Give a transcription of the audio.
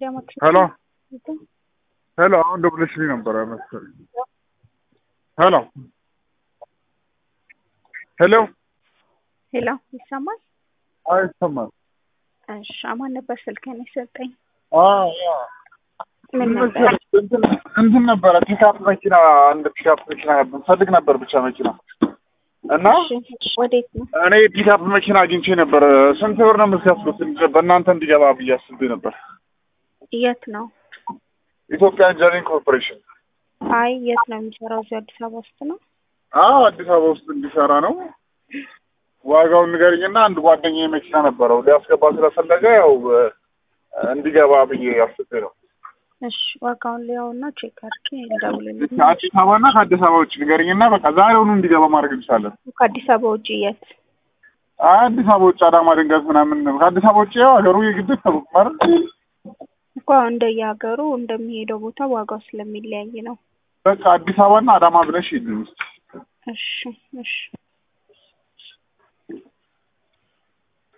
Hello. Hello, WC number መሰለኝ. Hello. Hello. Hello, ይሰማል? አይሰማም። እሺ፣ አማን ነበር ስልኬን የሰጠኝ። ያ ምን ነበር? እንትን ነበር ፒካፕ መኪና አንድ ፒካፕ መኪና ፈልግ ነበር ብቻ መኪና እና ወዴት ነው? እኔ ፒካፕ መኪና አግኝቼ ነበር። ስንት ብር ነው የምትከፍሉት? በእናንተ እንዲገባ ብዬ አስቤ ነበር። የት ነው? ኢትዮጵያ ጀርኒ ኮርፖሬሽን። አይ የት ነው የሚሰራው? እዚህ አዲስ አበባ ውስጥ ነው? አዲስ አበባ ውስጥ እንዲሰራ ነው። ዋጋውን ንገሪኝና አንድ ጓደኛዬ መኪና ነበረው ሊያስገባ ስለፈለገ ያው እንዲገባ ብዬ አስቤ ነው። እሺ ዋጋውን ሊያውና ቼክ አድርጌ እንደውልልኝ። አዲስ አበባና ከአዲስ አበባ ውጭ ንገሪኝና በቃ ዛሬውኑ እንዲገባ ማድረግ እንችላለን። ከአዲስ አበባ ውጭ የት? አዲስ አበባ ውጭ አዳማ ድንገት ምናምን። ከአዲስ አበባ ውጭ ያው ሀገሩ የግድ ተብቅ ማለት እኮ እንደየሀገሩ እንደሚሄደው ቦታ ዋጋው ስለሚለያይ ነው። በቃ አዲስ አበባና አዳማ ብለሽ ይልኝ። እሺ እሺ